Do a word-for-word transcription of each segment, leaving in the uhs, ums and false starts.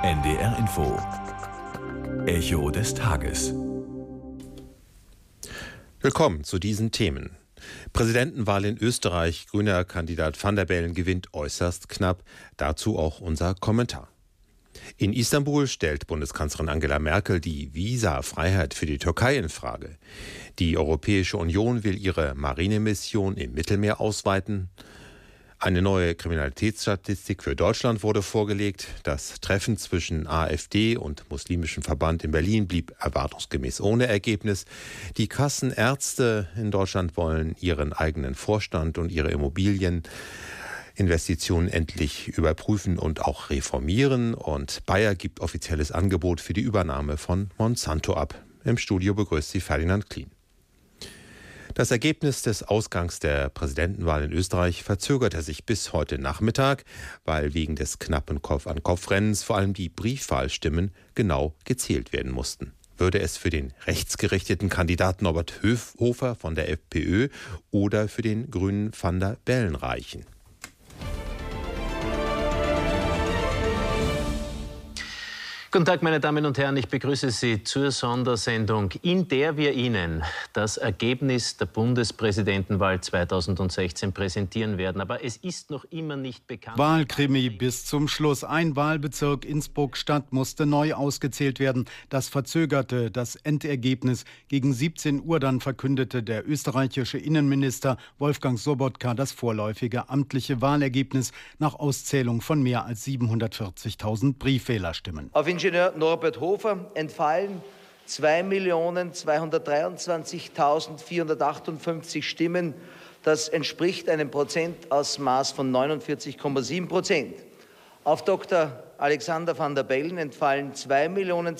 N D R Info. Echo des Tages. Willkommen zu diesen Themen. Präsidentenwahl in Österreich. Grüner Kandidat Van der Bellen gewinnt äußerst knapp. Dazu auch unser Kommentar. In Istanbul stellt Bundeskanzlerin Angela Merkel die Visafreiheit für die Türkei in Frage. Die Europäische Union will ihre Marinemission im Mittelmeer ausweiten. Eine neue Kriminalitätsstatistik für Deutschland wurde vorgelegt. Das Treffen zwischen AfD und Muslimischem Verband in Berlin blieb erwartungsgemäß ohne Ergebnis. Die Kassenärzte in Deutschland wollen ihren eigenen Vorstand und ihre Immobilieninvestitionen endlich überprüfen und auch reformieren. Und Bayer gibt offizielles Angebot für die Übernahme von Monsanto ab. Im Studio begrüßt sie Ferdinand Klien. Das Ergebnis des Ausgangs der Präsidentenwahl in Österreich verzögerte sich bis heute Nachmittag, weil wegen des knappen Kopf-an-Kopf-Rennens vor allem die Briefwahlstimmen genau gezählt werden mussten. Würde es für den rechtsgerichteten Kandidaten Norbert Hofer von der FPÖ oder für den Grünen Van der Bellen reichen? Guten Tag, meine Damen und Herren, ich begrüße Sie zur Sondersendung, in der wir Ihnen das Ergebnis der Bundespräsidentenwahl zweitausendsechzehn präsentieren werden. Aber es ist noch immer nicht bekannt. Wahlkrimi bis zum Schluss. Ein Wahlbezirk Innsbruck-Stadt musste neu ausgezählt werden. Das verzögerte das Endergebnis. Gegen siebzehn Uhr dann verkündete der österreichische Innenminister Wolfgang Sobotka das vorläufige amtliche Wahlergebnis nach Auszählung von mehr als siebenhundertvierzigtausend Briefwählerstimmen. Auf Ingenieur Norbert Hofer entfallen zwei Millionen zweihundertdreiundzwanzigtausendvierhundertachtundfünfzig Stimmen. Das entspricht einem Prozentausmaß von neunundvierzig Komma sieben Prozent. Auf Doktor Alexander Van der Bellen entfallen zwei Millionen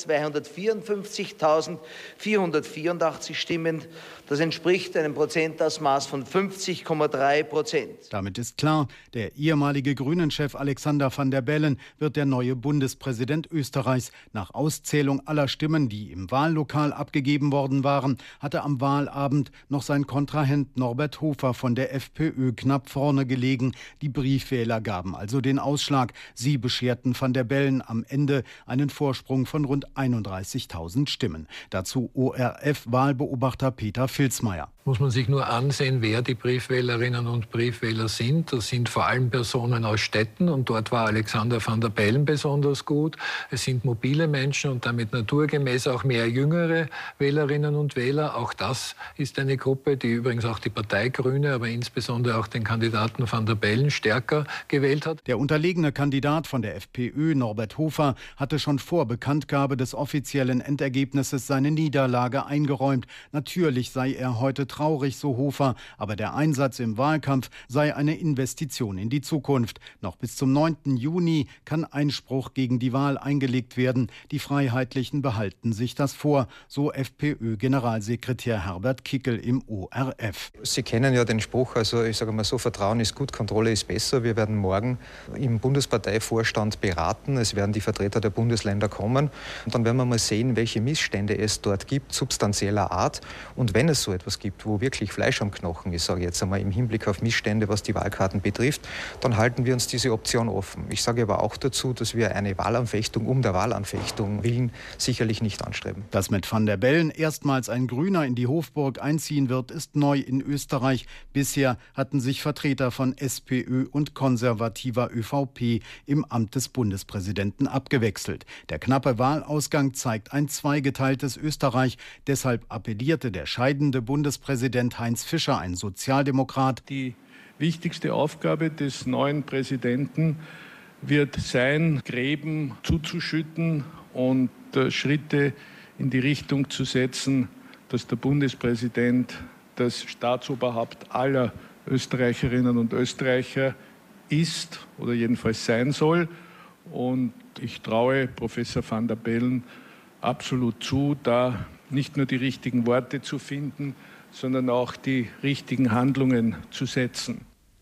zweihundertvierundfünfzigtausendvierhundertvierundachtzig Stimmen. Das entspricht einem Prozentausmaß von fünfzig Komma drei Prozent. Damit ist klar, der ehemalige Grünen-Chef Alexander Van der Bellen wird der neue Bundespräsident Österreichs. Nach Auszählung aller Stimmen, die im Wahllokal abgegeben worden waren, hatte am Wahlabend noch sein Kontrahent Norbert Hofer von der FPÖ knapp vorne gelegen. Die Briefwähler gaben also den Ausschlag. Sie bescherten Van der Bellen am Ende einen Vorsprung von rund einunddreißigtausend Stimmen. Dazu O R F-Wahlbeobachter Peter Filzmeier. Muss man sich nur ansehen, wer die Briefwählerinnen und Briefwähler sind. Das sind vor allem Personen aus Städten und dort war Alexander Van der Bellen besonders gut. Es sind mobile Menschen und damit naturgemäß auch mehr jüngere Wählerinnen und Wähler. Auch das ist eine Gruppe, die übrigens auch die Partei Grüne, aber insbesondere auch den Kandidaten Van der Bellen stärker gewählt hat. Der unterlegene Kandidat von der FPÖ, Norbert Hofer, hatte schon vor Bekanntgabe des offiziellen Endergebnisses seine Niederlage eingeräumt. Natürlich sei er heute traurig, so Hofer, aber der Einsatz im Wahlkampf sei eine Investition in die Zukunft. Noch bis zum neunten Juni kann Einspruch gegen die Wahl eingelegt werden. Die Freiheitlichen behalten sich das vor, so FPÖ-Generalsekretär Herbert Kickl im O R F. Sie kennen ja den Spruch, also ich sage mal so, Vertrauen ist gut, Kontrolle ist besser. Wir werden morgen im Bundesparteivorstand beraten. Es werden die Vertreter der Bundesländer kommen. Und dann werden wir mal sehen, welche Missstände es dort gibt, substanzieller Art. Und wenn es so etwas gibt, wo wirklich Fleisch am Knochen ist, sage ich jetzt einmal im Hinblick auf Missstände, was die Wahlkarten betrifft, dann halten wir uns diese Option offen. Ich sage aber auch dazu, dass wir eine Wahlanfechtung um der Wahlanfechtung willen sicherlich nicht anstreben. Dass mit Van der Bellen erstmals ein Grüner in die Hofburg einziehen wird, ist neu in Österreich. Bisher hatten sich Vertreter von SPÖ und konservativer ÖVP im Amt des Bundespräsidenten abgewechselt. Der knappe Wahlausgang zeigt ein zweigeteiltes Österreich. Deshalb appellierte der scheidende Bundespräsident Heinz Fischer, ein Sozialdemokrat. Die wichtigste Aufgabe des neuen Präsidenten wird sein, Gräben zuzuschütten und äh, Schritte in die Richtung zu setzen, dass der Bundespräsident das Staatsoberhaupt aller Österreicherinnen und Österreicher ist oder jedenfalls sein soll. Und ich traue Professor Van der Bellen absolut zu, da nicht nur die richtigen Worte zu finden, sondern auch die richtigen Handlungen zu setzen.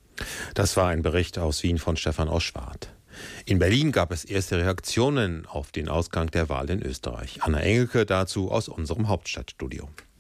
Das war ein Bericht aus Wien von Stefan Oschwart. In Berlin gab es erste Reaktionen auf den Ausgang der Wahl in Österreich. Anna Engelke dazu aus unserem Hauptstadtstudio.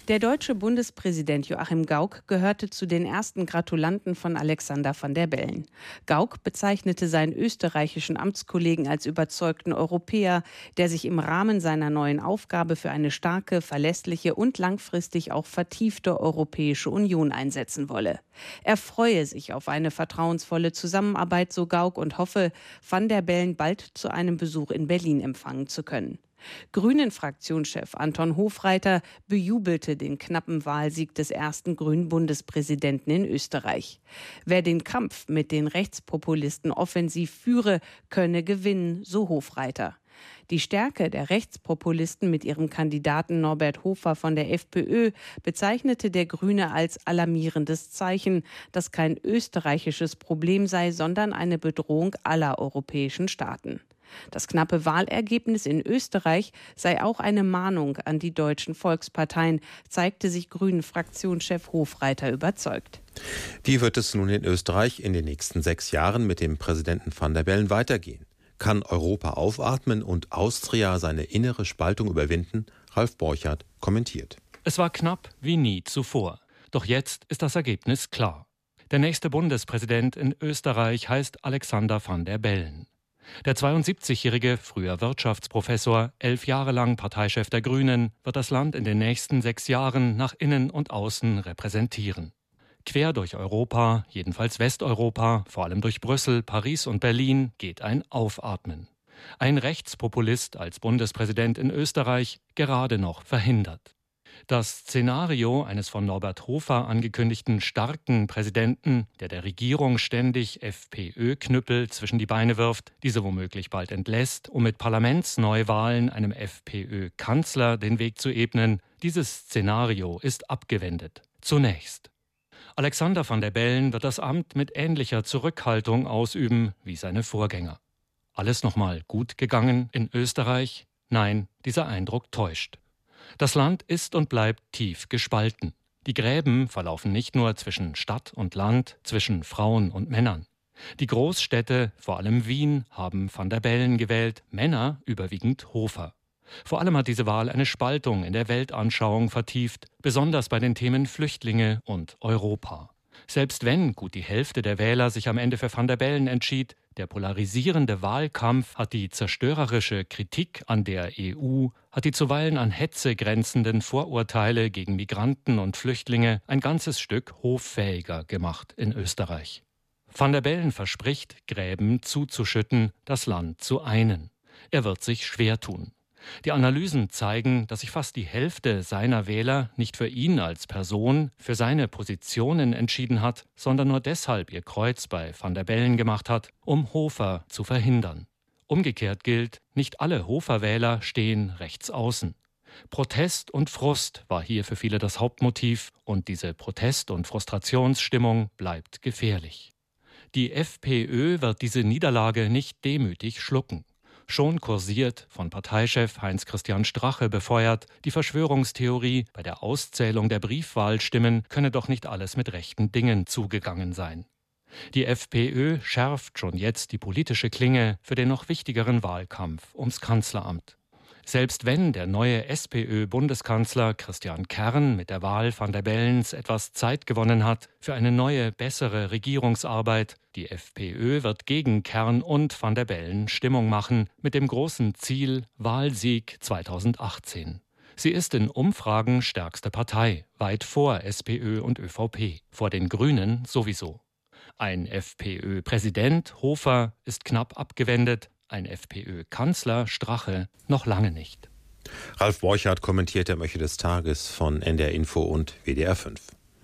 Der deutsche Bundespräsident Joachim Gauck gehörte zu den ersten Gratulanten von Alexander Van der Bellen. Gauck bezeichnete seinen österreichischen Amtskollegen als überzeugten Europäer, der sich im Rahmen seiner neuen Aufgabe für eine starke, verlässliche und langfristig auch vertiefte Europäische Union einsetzen wolle. Er freue sich auf eine vertrauensvolle Zusammenarbeit, so Gauck, und hoffe, Van der Bellen bald zu einem Besuch in Berlin empfangen zu können. Grünen-Fraktionschef Anton Hofreiter bejubelte den knappen Wahlsieg des ersten grünen Bundespräsidenten in Österreich. Wer den Kampf mit den Rechtspopulisten offensiv führe, könne gewinnen, so Hofreiter. Die Stärke der Rechtspopulisten mit ihrem Kandidaten Norbert Hofer von der FPÖ bezeichnete der Grüne als alarmierendes Zeichen, das kein österreichisches Problem sei, sondern eine Bedrohung aller europäischen Staaten. Das knappe Wahlergebnis in Österreich sei auch eine Mahnung an die deutschen Volksparteien, zeigte sich Grünen-Fraktionschef Hofreiter überzeugt. Wie wird es nun in Österreich in den nächsten sechs Jahren mit dem Präsidenten Van der Bellen weitergehen? Kann Europa aufatmen und Austria seine innere Spaltung überwinden? Ralf Borchardt kommentiert. Es war knapp wie nie zuvor. Doch jetzt ist das Ergebnis klar. Der nächste Bundespräsident in Österreich heißt Alexander Van der Bellen. Der zweiundsiebzigjährige, früher Wirtschaftsprofessor, elf Jahre lang Parteichef der Grünen, wird das Land in den nächsten sechs Jahren nach innen und außen repräsentieren. Quer durch Europa, jedenfalls Westeuropa, vor allem durch Brüssel, Paris und Berlin, geht ein Aufatmen. Ein Rechtspopulist als Bundespräsident in Österreich gerade noch verhindert. Das Szenario eines von Norbert Hofer angekündigten starken Präsidenten, der der Regierung ständig FPÖ-Knüppel zwischen die Beine wirft, diese womöglich bald entlässt, um mit Parlamentsneuwahlen einem FPÖ-Kanzler den Weg zu ebnen, dieses Szenario ist abgewendet. Zunächst. Alexander Van der Bellen wird das Amt mit ähnlicher Zurückhaltung ausüben wie seine Vorgänger. Alles nochmal gut gegangen in Österreich? Nein, dieser Eindruck täuscht. Das Land ist und bleibt tief gespalten. Die Gräben verlaufen nicht nur zwischen Stadt und Land, zwischen Frauen und Männern. Die Großstädte, vor allem Wien, haben Van der Bellen gewählt, Männer überwiegend Hofer. Vor allem hat diese Wahl eine Spaltung in der Weltanschauung vertieft, besonders bei den Themen Flüchtlinge und Europa. Selbst wenn gut die Hälfte der Wähler sich am Ende für Van der Bellen entschied, der polarisierende Wahlkampf hat die zerstörerische Kritik an der E U, hat die zuweilen an Hetze grenzenden Vorurteile gegen Migranten und Flüchtlinge ein ganzes Stück hoffähiger gemacht in Österreich. Van der Bellen verspricht, Gräben zuzuschütten, das Land zu einen. Er wird sich schwer tun. Die Analysen zeigen, dass sich fast die Hälfte seiner Wähler nicht für ihn als Person, für seine Positionen entschieden hat, sondern nur deshalb ihr Kreuz bei Van der Bellen gemacht hat, um Hofer zu verhindern. Umgekehrt gilt, nicht alle Hofer-Wähler stehen rechts außen. Protest und Frust war hier für viele das Hauptmotiv und diese Protest- und Frustrationsstimmung bleibt gefährlich. Die FPÖ wird diese Niederlage nicht demütig schlucken. Schon kursiert, von Parteichef Heinz-Christian Strache befeuert, die Verschwörungstheorie, bei der Auszählung der Briefwahlstimmen könne doch nicht alles mit rechten Dingen zugegangen sein. Die FPÖ schärft schon jetzt die politische Klinge für den noch wichtigeren Wahlkampf ums Kanzleramt. Selbst wenn der neue SPÖ-Bundeskanzler Christian Kern mit der Wahl Van der Bellens etwas Zeit gewonnen hat für eine neue, bessere Regierungsarbeit, die FPÖ wird gegen Kern und Van der Bellen Stimmung machen, mit dem großen Ziel Wahlsieg zweitausendachtzehn. Sie ist in Umfragen stärkste Partei, weit vor SPÖ und ÖVP, vor den Grünen sowieso. Ein FPÖ-Präsident, Hofer, ist knapp abgewendet, ein FPÖ-Kanzler, Strache, noch lange nicht. Ralf Borchardt kommentierte im Echo des Tages von N D R Info und W D R fünf.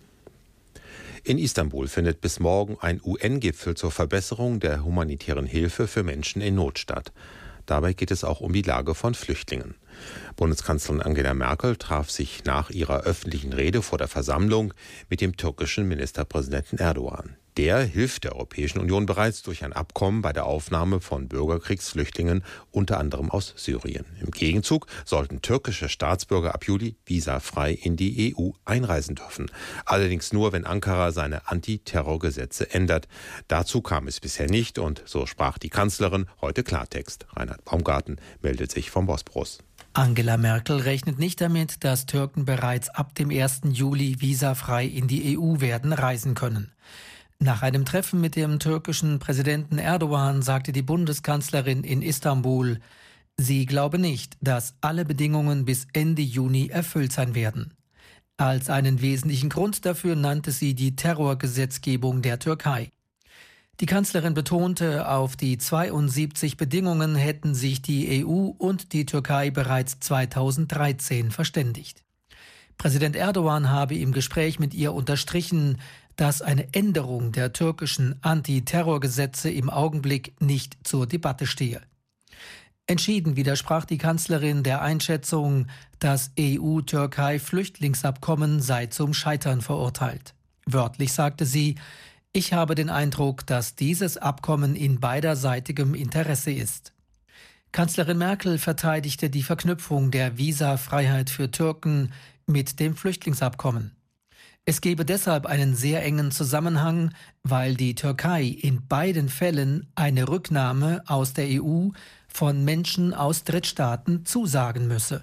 In Istanbul findet bis morgen ein U N-Gipfel zur Verbesserung der humanitären Hilfe für Menschen in Not statt. Dabei geht es auch um die Lage von Flüchtlingen. Bundeskanzlerin Angela Merkel traf sich nach ihrer öffentlichen Rede vor der Versammlung mit dem türkischen Ministerpräsidenten Erdogan. Der hilft der Europäischen Union bereits durch ein Abkommen bei der Aufnahme von Bürgerkriegsflüchtlingen, unter anderem aus Syrien. Im Gegenzug sollten türkische Staatsbürger ab Juli visafrei in die E U einreisen dürfen. Allerdings nur, wenn Ankara seine Antiterrorgesetze ändert. Dazu kam es bisher nicht und so sprach die Kanzlerin heute Klartext. Reinhard Baumgarten meldet sich vom Bosporus. Angela Merkel rechnet nicht damit, dass Türken bereits ab dem ersten Juli visafrei in die E U werden reisen können. Nach einem Treffen mit dem türkischen Präsidenten Erdogan sagte die Bundeskanzlerin in Istanbul, sie glaube nicht, dass alle Bedingungen bis Ende Juni erfüllt sein werden. Als einen wesentlichen Grund dafür nannte sie die Terrorgesetzgebung der Türkei. Die Kanzlerin betonte, auf die zweiundsiebzig Bedingungen hätten sich die E U und die Türkei bereits zweitausenddreizehn verständigt. Präsident Erdogan habe im Gespräch mit ihr unterstrichen, dass eine Änderung der türkischen Antiterrorgesetze im Augenblick nicht zur Debatte stehe. Entschieden widersprach die Kanzlerin der Einschätzung, das E U-Türkei-Flüchtlingsabkommen sei zum Scheitern verurteilt. Wörtlich sagte sie, ich habe den Eindruck, dass dieses Abkommen in beiderseitigem Interesse ist. Kanzlerin Merkel verteidigte die Verknüpfung der Visafreiheit für Türken mit dem Flüchtlingsabkommen. Es gebe deshalb einen sehr engen Zusammenhang, weil die Türkei in beiden Fällen eine Rücknahme aus der E U von Menschen aus Drittstaaten zusagen müsse.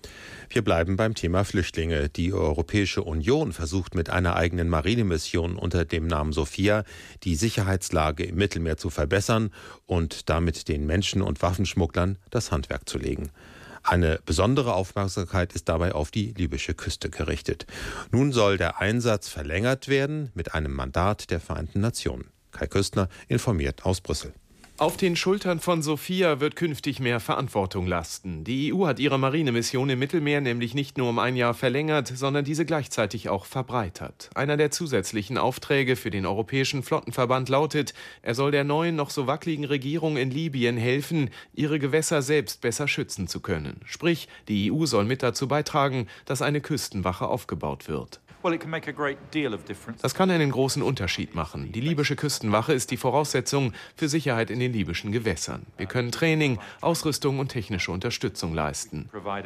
Wir bleiben beim Thema Flüchtlinge. Die Europäische Union versucht mit einer eigenen Marinemission unter dem Namen Sophia die Sicherheitslage im Mittelmeer zu verbessern und damit den Menschen- und Waffenschmugglern das Handwerk zu legen. Eine besondere Aufmerksamkeit ist dabei auf die libysche Küste gerichtet. Nun soll der Einsatz verlängert werden mit einem Mandat der Vereinten Nationen. Kai Küstner informiert aus Brüssel. Auf den Schultern von Sophia wird künftig mehr Verantwortung lasten. Die E U hat ihre Marinemission im Mittelmeer nämlich nicht nur um ein Jahr verlängert, sondern diese gleichzeitig auch verbreitert. Einer der zusätzlichen Aufträge für den Europäischen Flottenverband lautet, er soll der neuen, noch so wackeligen Regierung in Libyen helfen, ihre Gewässer selbst besser schützen zu können. Sprich, die E U soll mit dazu beitragen, dass eine Küstenwache aufgebaut wird. Das kann einen großen Unterschied machen. Die libysche Küstenwache ist die Voraussetzung für Sicherheit in den libyschen Gewässern. Wir können Training, Ausrüstung und technische Unterstützung leisten,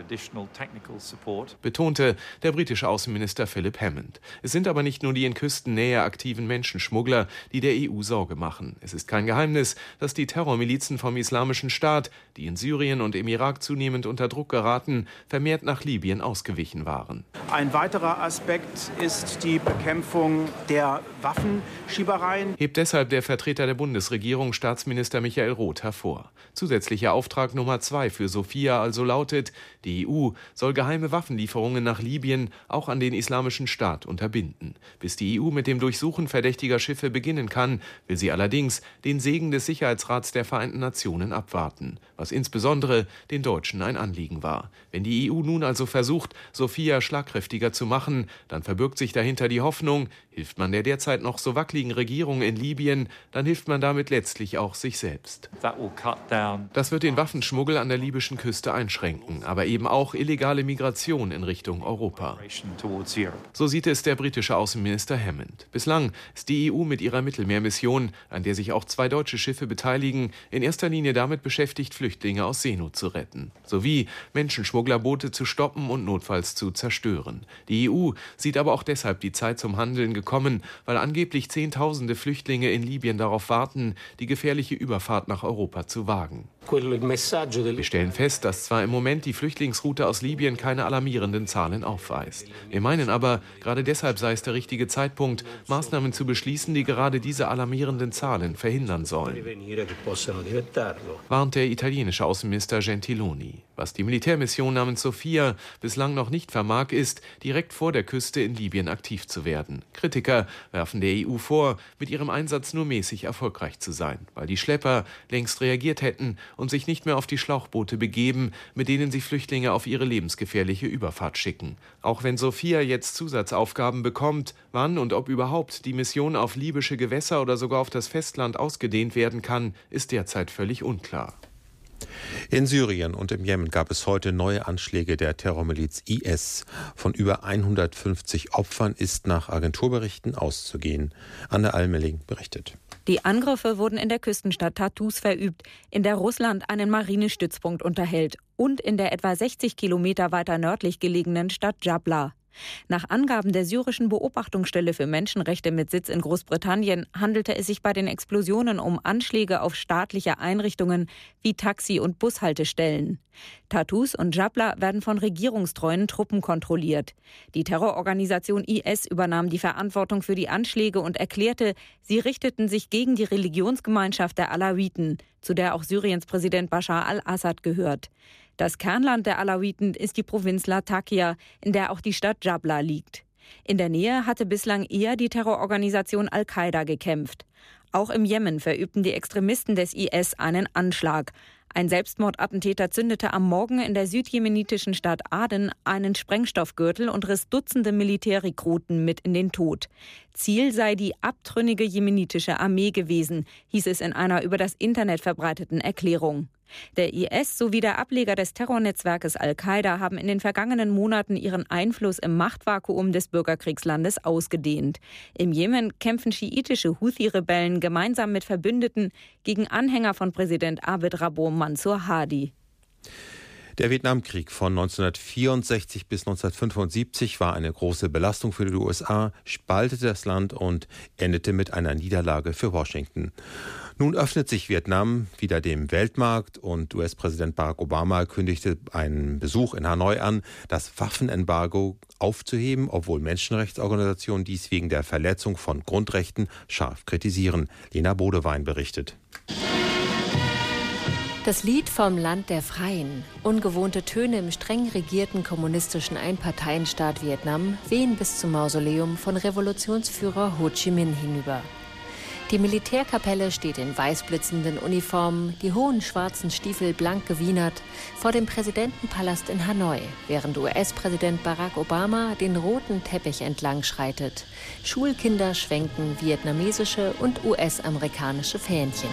betonte der britische Außenminister Philip Hammond. Es sind aber nicht nur die in Küstennähe aktiven Menschenschmuggler, die der E U Sorge machen. Es ist kein Geheimnis, dass die Terrormilizen vom Islamischen Staat, die in Syrien und im Irak zunehmend unter Druck geraten, vermehrt nach Libyen ausgewichen waren. Ein weiterer Aspekt ist die Bekämpfung der Waffenschiebereien. Hebt deshalb der Vertreter der Bundesregierung, Staatsminister Michael Roth, hervor. Zusätzlicher Auftrag Nummer zwei für Sophia also lautet, die E U soll geheime Waffenlieferungen nach Libyen auch an den Islamischen Staat unterbinden. Bis die E U mit dem Durchsuchen verdächtiger Schiffe beginnen kann, will sie allerdings den Segen des Sicherheitsrats der Vereinten Nationen abwarten, was insbesondere den Deutschen ein Anliegen war. Wenn die E U nun also versucht, Sophia schlagkräftiger zu machen, dann verbirgt sich dahinter die Hoffnung, hilft man der derzeit noch so wackeligen Regierung in Libyen, dann hilft man damit letztlich auch sich selbst. Das wird den Waffenschmuggel an der libyschen Küste einschränken, aber eben auch illegale Migration in Richtung Europa. So sieht es der britische Außenminister Hammond. Bislang ist die E U mit ihrer Mittelmeermission, an der sich auch zwei deutsche Schiffe beteiligen, in erster Linie damit beschäftigt, Flüchtlinge aus Seenot zu retten, sowie Menschenschmugglerboote zu stoppen und notfalls zu zerstören. Die E U sieht aber auch deshalb die Zeit zum Handeln gekommen, weil angeblich Zehntausende Flüchtlinge in Libyen darauf warten, die gefährliche Überfahrt nach Europa zu wagen. Wir stellen fest, dass zwar im Moment die Flüchtlingsroute aus Libyen keine alarmierenden Zahlen aufweist. Wir meinen aber, gerade deshalb sei es der richtige Zeitpunkt, Maßnahmen zu beschließen, die gerade diese alarmierenden Zahlen verhindern sollen, warnt der italienische Außenminister Gentiloni. Was die Militärmission namens Sophia bislang noch nicht vermag, ist, direkt vor der Küste in Libyen aktiv zu werden. Kritiker werfen der E U vor, mit ihrem Einsatz nur mäßig erfolgreich zu sein, weil die Schlepper längst reagiert hätten und sich nicht mehr auf die Schlauchboote begeben, mit denen sie Flüchtlinge auf ihre lebensgefährliche Überfahrt schicken. Auch wenn Sophia jetzt Zusatzaufgaben bekommt, wann und ob überhaupt die Mission auf libysche Gewässer oder sogar auf das Festland ausgedehnt werden kann, ist derzeit völlig unklar. In Syrien und im Jemen gab es heute neue Anschläge der Terrormiliz I S. Von über hundertfünfzig Opfern ist nach Agenturberichten auszugehen. Anne Almeling berichtet. Die Angriffe wurden in der Küstenstadt Tartus verübt, in der Russland einen Marinestützpunkt unterhält, und in der etwa sechzig Kilometer weiter nördlich gelegenen Stadt Jabla. Nach Angaben der syrischen Beobachtungsstelle für Menschenrechte mit Sitz in Großbritannien handelte es sich bei den Explosionen um Anschläge auf staatliche Einrichtungen wie Taxi- und Bushaltestellen. Tartus und Jabla werden von regierungstreuen Truppen kontrolliert. Die Terrororganisation I S übernahm die Verantwortung für die Anschläge und erklärte, sie richteten sich gegen die Religionsgemeinschaft der Alawiten, zu der auch Syriens Präsident Bashar al-Assad gehört. Das Kernland der Alawiten ist die Provinz Latakia, in der auch die Stadt Jabla liegt. In der Nähe hatte bislang eher die Terrororganisation Al-Qaida gekämpft. Auch im Jemen verübten die Extremisten des I S einen Anschlag. Ein Selbstmordattentäter zündete am Morgen in der südjemenitischen Stadt Aden einen Sprengstoffgürtel und riss Dutzende Militärrekruten mit in den Tod. Ziel sei die abtrünnige jemenitische Armee gewesen, hieß es in einer über das Internet verbreiteten Erklärung. Der I S sowie der Ableger des Terrornetzwerkes Al-Qaida haben in den vergangenen Monaten ihren Einfluss im Machtvakuum des Bürgerkriegslandes ausgedehnt. Im Jemen kämpfen schiitische Houthi-Rebellen gemeinsam mit Verbündeten gegen Anhänger von Präsident Abd Rabbo Mansur Hadi. Der Vietnamkrieg von neunzehnhundertvierundsechzig bis neunzehnhundertfünfundsiebzig war eine große Belastung für die U S A, spaltete das Land und endete mit einer Niederlage für Washington. Nun öffnet sich Vietnam wieder dem Weltmarkt und U S-Präsident Barack Obama kündigte einen Besuch in Hanoi an, das Waffenembargo aufzuheben, obwohl Menschenrechtsorganisationen dies wegen der Verletzung von Grundrechten scharf kritisieren. Lena Bodewein berichtet. Das Lied vom Land der Freien. Ungewohnte Töne im streng regierten kommunistischen Einparteienstaat Vietnam wehen bis zum Mausoleum von Revolutionsführer Ho Chi Minh hinüber. Die Militärkapelle steht in weißblitzenden Uniformen, die hohen schwarzen Stiefel blank gewienert, vor dem Präsidentenpalast in Hanoi, während U S-Präsident Barack Obama den roten Teppich entlang schreitet. Schulkinder schwenken vietnamesische und U S-amerikanische Fähnchen.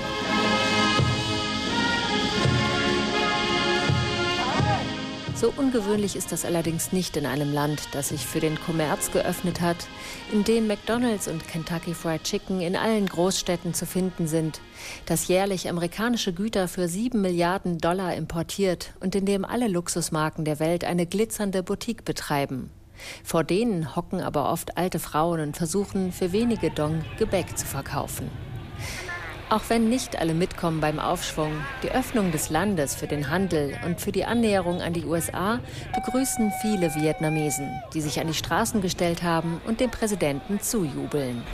So ungewöhnlich ist das allerdings nicht in einem Land, das sich für den Kommerz geöffnet hat, in dem McDonald's und Kentucky Fried Chicken in allen Großstädten zu finden sind, das jährlich amerikanische Güter für sieben Milliarden Dollar importiert und in dem alle Luxusmarken der Welt eine glitzernde Boutique betreiben. Vor denen hocken aber oft alte Frauen und versuchen, für wenige Dong Gebäck zu verkaufen. Auch wenn nicht alle mitkommen beim Aufschwung, die Öffnung des Landes für den Handel und für die Annäherung an die U S A begrüßen viele Vietnamesen, die sich an die Straßen gestellt haben und dem Präsidenten zujubeln.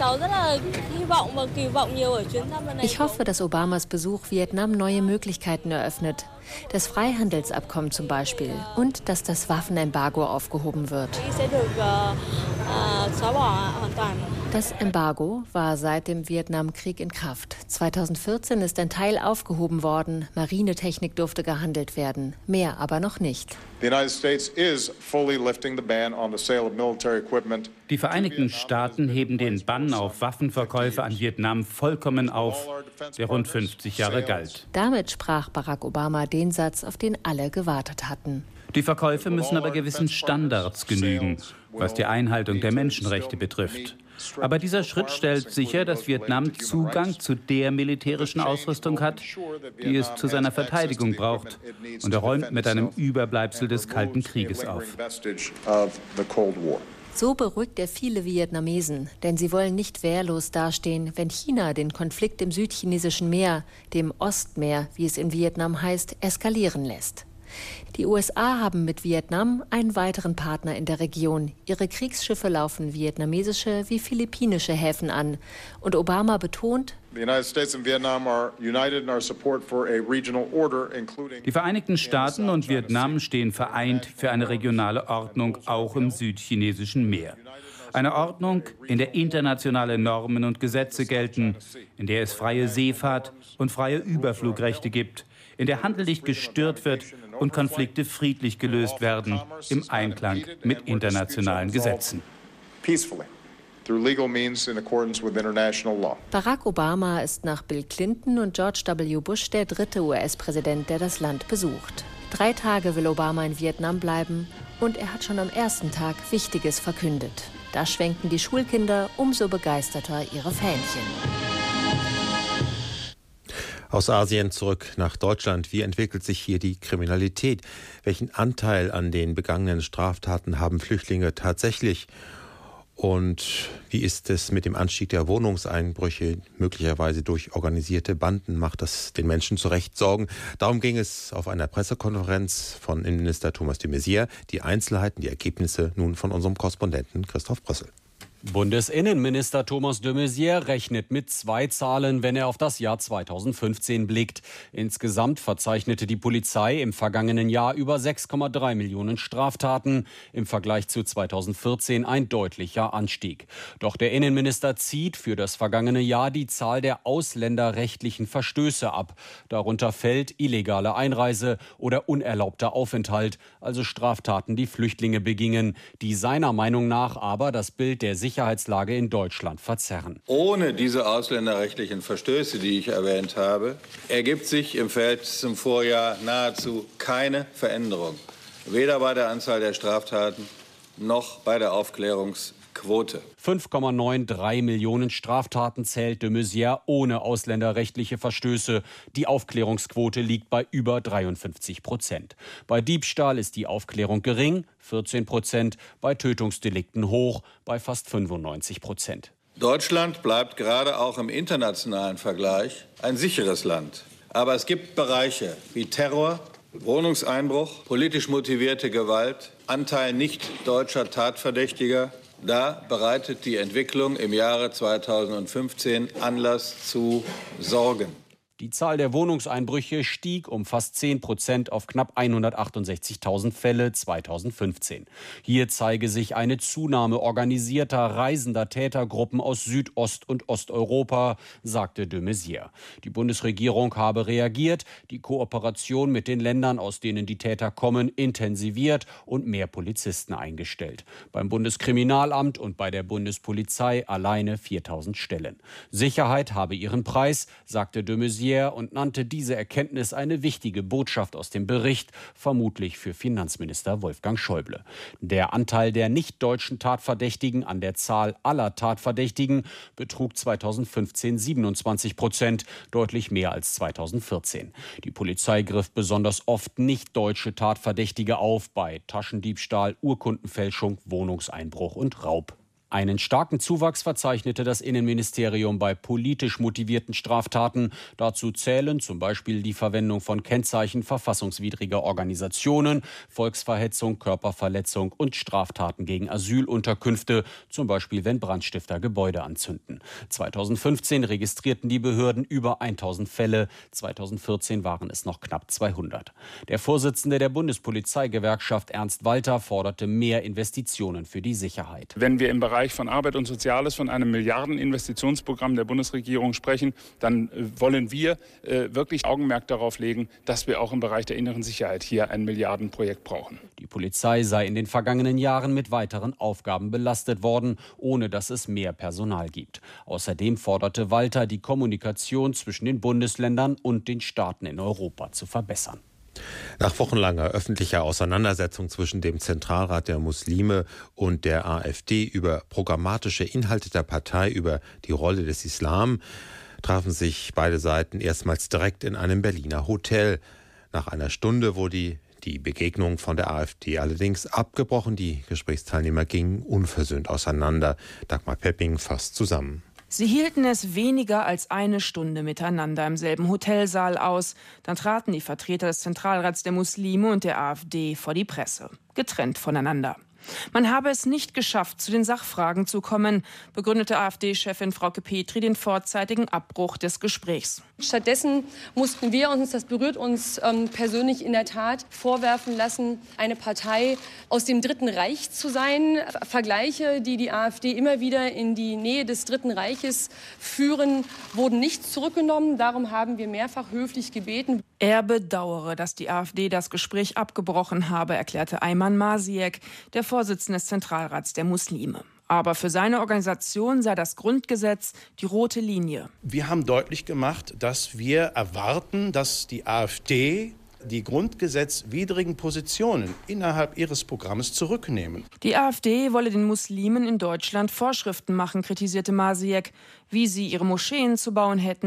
Ich hoffe, dass Obamas Besuch Vietnam neue Möglichkeiten eröffnet. Das Freihandelsabkommen zum Beispiel und dass das Waffenembargo aufgehoben wird. Das Embargo war seit dem Vietnamkrieg in Kraft. zweitausendvierzehn ist ein Teil aufgehoben worden. Marinetechnik durfte gehandelt werden, mehr aber noch nicht. Die Vereinigten Staaten heben den Bann auf Waffenverkäufe an Vietnam vollkommen auf, der rund fünfzig Jahre galt. Damit sprach Barack Obama den Satz, auf den alle gewartet hatten. Die Verkäufe müssen aber gewissen Standards genügen, was die Einhaltung der Menschenrechte betrifft. Aber dieser Schritt stellt sicher, dass Vietnam Zugang zu der militärischen Ausrüstung hat, die es zu seiner Verteidigung braucht. Und er räumt mit einem Überbleibsel des Kalten Krieges auf. So beruhigt er viele Vietnamesen, denn sie wollen nicht wehrlos dastehen, wenn China den Konflikt im südchinesischen Meer, dem Ostmeer, wie es in Vietnam heißt, eskalieren lässt. Die U S A haben mit Vietnam einen weiteren Partner in der Region. Ihre Kriegsschiffe laufen vietnamesische wie philippinische Häfen an. Und Obama betont, die Vereinigten Staaten und Vietnam stehen vereint für eine regionale Ordnung auch im südchinesischen Meer. Eine Ordnung, in der internationale Normen und Gesetze gelten, in der es freie Seefahrt und freie Überflugrechte gibt, in der Handel nicht gestört wird und Konflikte friedlich gelöst werden, im Einklang mit internationalen Gesetzen. Barack Obama ist nach Bill Clinton und George W. Bush der dritte U S-Präsident, der das Land besucht. Drei Tage will Obama in Vietnam bleiben und er hat schon am ersten Tag Wichtiges verkündet. Da schwenken die Schulkinder umso begeisterter ihre Fähnchen. Aus Asien zurück nach Deutschland. Wie entwickelt sich hier die Kriminalität? Welchen Anteil an den begangenen Straftaten haben Flüchtlinge tatsächlich? Und wie ist es mit dem Anstieg der Wohnungseinbrüche, möglicherweise durch organisierte Banden? Macht das den Menschen zu Recht Sorgen? Darum ging es auf einer Pressekonferenz von Innenminister Thomas de Maizière. Die Einzelheiten, die Ergebnisse nun von unserem Korrespondenten Christoph Brüssel. Bundesinnenminister Thomas de Maizière rechnet mit zwei Zahlen, wenn er auf das Jahr zweitausendfünfzehn blickt. Insgesamt verzeichnete die Polizei im vergangenen Jahr über sechs Komma drei Millionen Straftaten. Im Vergleich zu zweitausendvierzehn ein deutlicher Anstieg. Doch der Innenminister zieht für das vergangene Jahr die Zahl der ausländerrechtlichen Verstöße ab. Darunter fällt illegale Einreise oder unerlaubter Aufenthalt, also Straftaten, die Flüchtlinge begingen, die seiner Meinung nach aber das Bild der Sicherheitslage in Deutschland verzerren. Ohne diese ausländerrechtlichen Verstöße, die ich erwähnt habe, ergibt sich im Verhältnis zum Vorjahr nahezu keine Veränderung. Weder bei der Anzahl der Straftaten noch bei der Aufklärungsquote. fünf Komma dreiundneunzig Millionen Straftaten zählt de Maizière ohne ausländerrechtliche Verstöße. Die Aufklärungsquote liegt bei über dreiundfünfzig Prozent. Bei Diebstahl ist die Aufklärung gering, vierzehn Prozent, bei Tötungsdelikten hoch, bei fast fünfundneunzig Prozent. Deutschland bleibt gerade auch im internationalen Vergleich ein sicheres Land. Aber es gibt Bereiche wie Terror, Wohnungseinbruch, politisch motivierte Gewalt, Anteil nicht deutscher Tatverdächtiger. Da bereitet die Entwicklung im Jahre zweitausendfünfzehn Anlass zu Sorgen. Die Zahl der Wohnungseinbrüche stieg um fast zehn Prozent auf knapp hundertachtundsechzigtausend Fälle zweitausendfünfzehn. Hier zeige sich eine Zunahme organisierter reisender Tätergruppen aus Südost- und Osteuropa, sagte de Maizière. Die Bundesregierung habe reagiert, die Kooperation mit den Ländern, aus denen die Täter kommen, intensiviert und mehr Polizisten eingestellt. Beim Bundeskriminalamt und bei der Bundespolizei alleine viertausend Stellen. Sicherheit habe ihren Preis, sagte de Maizière und nannte diese Erkenntnis eine wichtige Botschaft aus dem Bericht, vermutlich für Finanzminister Wolfgang Schäuble. Der Anteil der nicht-deutschen Tatverdächtigen an der Zahl aller Tatverdächtigen betrug zweitausendfünfzehn siebenundzwanzig Prozent, deutlich mehr als zweitausendvierzehn. Die Polizei griff besonders oft nicht-deutsche Tatverdächtige auf bei Taschendiebstahl, Urkundenfälschung, Wohnungseinbruch und Raub. Einen starken Zuwachs verzeichnete das Innenministerium bei politisch motivierten Straftaten. Dazu zählen zum Beispiel die Verwendung von Kennzeichen verfassungswidriger Organisationen, Volksverhetzung, Körperverletzung und Straftaten gegen Asylunterkünfte, zum Beispiel wenn Brandstifter Gebäude anzünden. zweitausendfünfzehn registrierten die Behörden über tausend Fälle, zweitausendvierzehn waren es noch knapp zweihundert. Der Vorsitzende der Bundespolizeigewerkschaft Ernst Walter forderte mehr Investitionen für die Sicherheit. Wenn wir im Bereich von Arbeit und Soziales von einem Milliardeninvestitionsprogramm der Bundesregierung sprechen, dann wollen wir äh, wirklich Augenmerk darauf legen, dass wir auch im Bereich der inneren Sicherheit hier ein Milliardenprojekt brauchen. Die Polizei sei in den vergangenen Jahren mit weiteren Aufgaben belastet worden, ohne dass es mehr Personal gibt. Außerdem forderte Walter, die Kommunikation zwischen den Bundesländern und den Staaten in Europa zu verbessern. Nach wochenlanger öffentlicher Auseinandersetzung zwischen dem Zentralrat der Muslime und der AfD über programmatische Inhalte der Partei, über die Rolle des Islam, trafen sich beide Seiten erstmals direkt in einem Berliner Hotel. Nach einer Stunde wurde die, die Begegnung von der AfD allerdings abgebrochen. Die Gesprächsteilnehmer gingen unversöhnt auseinander. Dagmar Pepping fasst zusammen. Sie hielten es weniger als eine Stunde miteinander im selben Hotelsaal aus. Dann traten die Vertreter des Zentralrats der Muslime und der AfD vor die Presse, getrennt voneinander. Man habe es nicht geschafft, zu den Sachfragen zu kommen, begründete AfD-Chefin Frauke Petri den vorzeitigen Abbruch des Gesprächs. Stattdessen mussten wir uns, das berührt uns ähm, persönlich in der Tat, vorwerfen lassen, eine Partei aus dem Dritten Reich zu sein. Vergleiche, die die AfD immer wieder in die Nähe des Dritten Reiches führen, wurden nicht zurückgenommen. Darum haben wir mehrfach höflich gebeten. Er bedauere, dass die AfD das Gespräch abgebrochen habe, erklärte Ayman Masiek, der Vorsitzende des Zentralrats der Muslime. Aber für seine Organisation sei das Grundgesetz die rote Linie. Wir haben deutlich gemacht, dass wir erwarten, dass die AfD die grundgesetzwidrigen Positionen innerhalb ihres Programms zurücknehmen. Die AfD wolle den Muslimen in Deutschland Vorschriften machen, kritisierte Masiek, wie sie ihre Moscheen zu bauen hätten,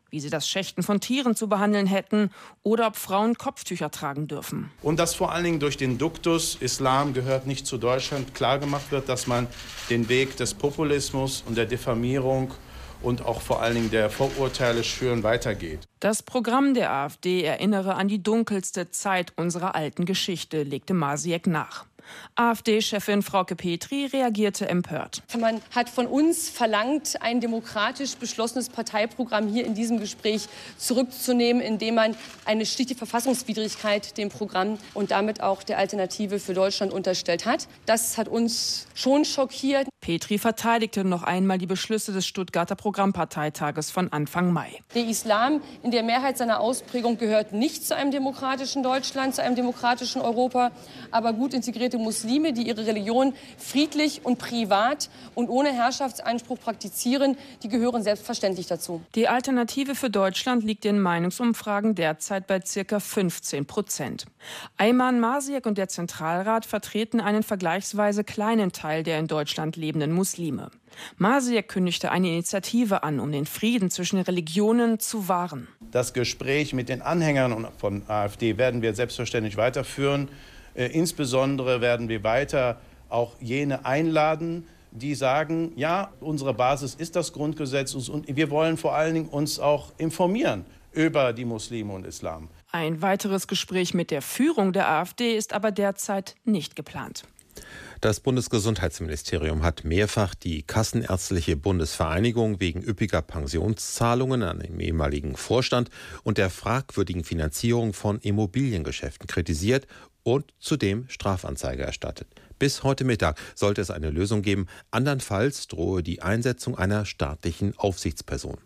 wie sie das Schächten von Tieren zu behandeln hätten oder ob Frauen Kopftücher tragen dürfen. Und dass vor allen Dingen durch den Duktus Islam gehört nicht zu Deutschland klargemacht wird, dass man den Weg des Populismus und der Diffamierung und auch vor allen Dingen der Vorurteile schüren weitergeht. Das Programm der AfD erinnere an die dunkelste Zeit unserer alten Geschichte, legte Marsiek nach. AfD-Chefin Frauke Petry reagierte empört. Man hat von uns verlangt, ein demokratisch beschlossenes Parteiprogramm hier in diesem Gespräch zurückzunehmen, indem man eine schlichte Verfassungswidrigkeit dem Programm und damit auch der Alternative für Deutschland unterstellt hat. Das hat uns schon schockiert. Petry verteidigte noch einmal die Beschlüsse des Stuttgarter Programmparteitages von Anfang Mai. Der Islam in der Mehrheit seiner Ausprägung gehört nicht zu einem demokratischen Deutschland, zu einem demokratischen Europa, aber gut integrierte Muslime, die ihre Religion friedlich und privat und ohne Herrschaftsanspruch praktizieren, die gehören selbstverständlich dazu. Die Alternative für Deutschland liegt in Meinungsumfragen derzeit bei ca. fünfzehn Prozent. Ayman Marsiek und der Zentralrat vertreten einen vergleichsweise kleinen Teil der in Deutschland lebenden Muslime. Marsiek kündigte eine Initiative an, um den Frieden zwischen Religionen zu wahren. Das Gespräch mit den Anhängern von AfD werden wir selbstverständlich weiterführen. Äh, insbesondere werden wir weiter auch jene einladen, die sagen, ja, unsere Basis ist das Grundgesetz und wir wollen vor allen Dingen uns auch informieren über die Muslime und Islam. Ein weiteres Gespräch mit der Führung der AfD ist aber derzeit nicht geplant. Das Bundesgesundheitsministerium hat mehrfach die Kassenärztliche Bundesvereinigung wegen üppiger Pensionszahlungen an den ehemaligen Vorstand und der fragwürdigen Finanzierung von Immobiliengeschäften kritisiert und zudem Strafanzeige erstattet. Bis heute Mittag sollte es eine Lösung geben, andernfalls drohe die Einsetzung einer staatlichen Aufsichtsperson.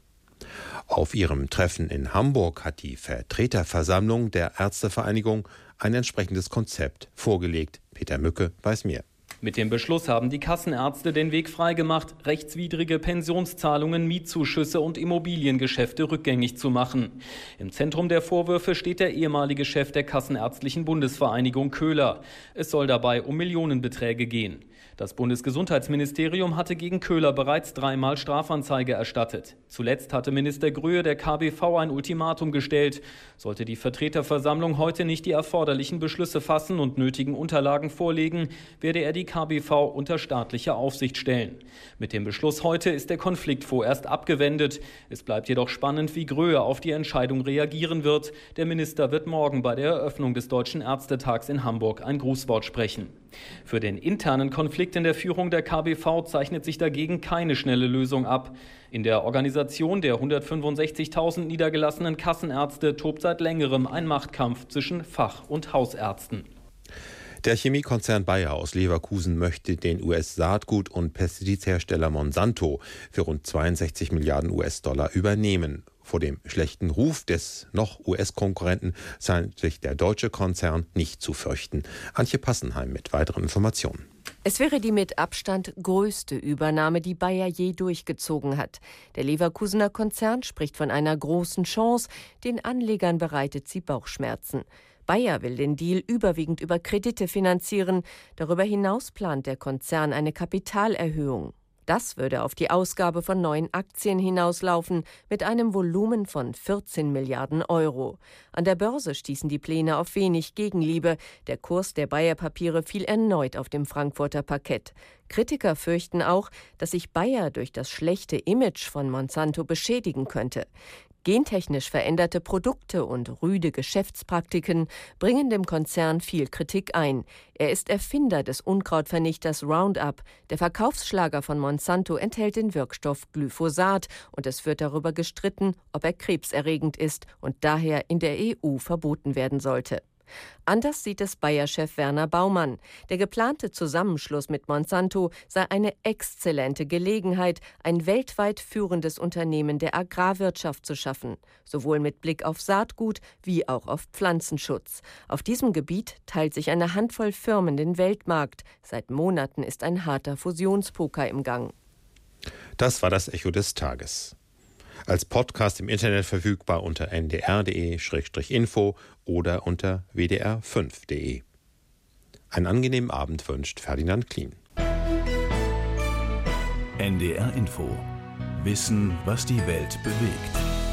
Auf ihrem Treffen in Hamburg hat die Vertreterversammlung der Ärztevereinigung ein entsprechendes Konzept vorgelegt. Peter Mücke weiß mehr. Mit dem Beschluss haben die Kassenärzte den Weg freigemacht, rechtswidrige Pensionszahlungen, Mietzuschüsse und Immobiliengeschäfte rückgängig zu machen. Im Zentrum der Vorwürfe steht der ehemalige Chef der Kassenärztlichen Bundesvereinigung Köhler. Es soll dabei um Millionenbeträge gehen. Das Bundesgesundheitsministerium hatte gegen Köhler bereits dreimal Strafanzeige erstattet. Zuletzt hatte Minister Gröhe der K B V ein Ultimatum gestellt. Sollte die Vertreterversammlung heute nicht die erforderlichen Beschlüsse fassen und nötigen Unterlagen vorlegen, werde er die K B V unter staatliche Aufsicht stellen. Mit dem Beschluss heute ist der Konflikt vorerst abgewendet. Es bleibt jedoch spannend, wie Gröhe auf die Entscheidung reagieren wird. Der Minister wird morgen bei der Eröffnung des Deutschen Ärztetags in Hamburg ein Grußwort sprechen. Für den internen Konflikt in der Führung der K B V zeichnet sich dagegen keine schnelle Lösung ab. In der Organisation der hundertfünfundsechzigtausend niedergelassenen Kassenärzte tobt seit längerem ein Machtkampf zwischen Fach- und Hausärzten. Der Chemiekonzern Bayer aus Leverkusen möchte den U S-Saatgut- und Pestizidhersteller Monsanto für rund zweiundsechzig Milliarden U S-Dollar übernehmen. Vor dem schlechten Ruf des noch U S-Konkurrenten scheint sich der deutsche Konzern nicht zu fürchten. Antje Passenheim mit weiteren Informationen. Es wäre die mit Abstand größte Übernahme, die Bayer je durchgezogen hat. Der Leverkusener Konzern spricht von einer großen Chance, den Anlegern bereitet sie Bauchschmerzen. Bayer will den Deal überwiegend über Kredite finanzieren. Darüber hinaus plant der Konzern eine Kapitalerhöhung. Das würde auf die Ausgabe von neuen Aktien hinauslaufen, mit einem Volumen von vierzehn Milliarden Euro. An der Börse stießen die Pläne auf wenig Gegenliebe. Der Kurs der Bayer-Papiere fiel erneut auf dem Frankfurter Parkett. Kritiker fürchten auch, dass sich Bayer durch das schlechte Image von Monsanto beschädigen könnte. Gentechnisch veränderte Produkte und rüde Geschäftspraktiken bringen dem Konzern viel Kritik ein. Er ist Erfinder des Unkrautvernichters Roundup. Der Verkaufsschlager von Monsanto enthält den Wirkstoff Glyphosat und es wird darüber gestritten, ob er krebserregend ist und daher in der E U verboten werden sollte. Anders sieht es Bayer-Chef Werner Baumann. Der geplante Zusammenschluss mit Monsanto sei eine exzellente Gelegenheit, ein weltweit führendes Unternehmen der Agrarwirtschaft zu schaffen, sowohl mit Blick auf Saatgut wie auch auf Pflanzenschutz. Auf diesem Gebiet teilt sich eine Handvoll Firmen den Weltmarkt. Seit Monaten ist ein harter Fusionspoker im Gang. Das war das Echo des Tages. Als Podcast im Internet verfügbar unter n d r punkt d e info oder unter w d r fünf punkt d e. Einen angenehmen Abend wünscht Ferdinand Klien. N D R Info. Wissen, was die Welt bewegt.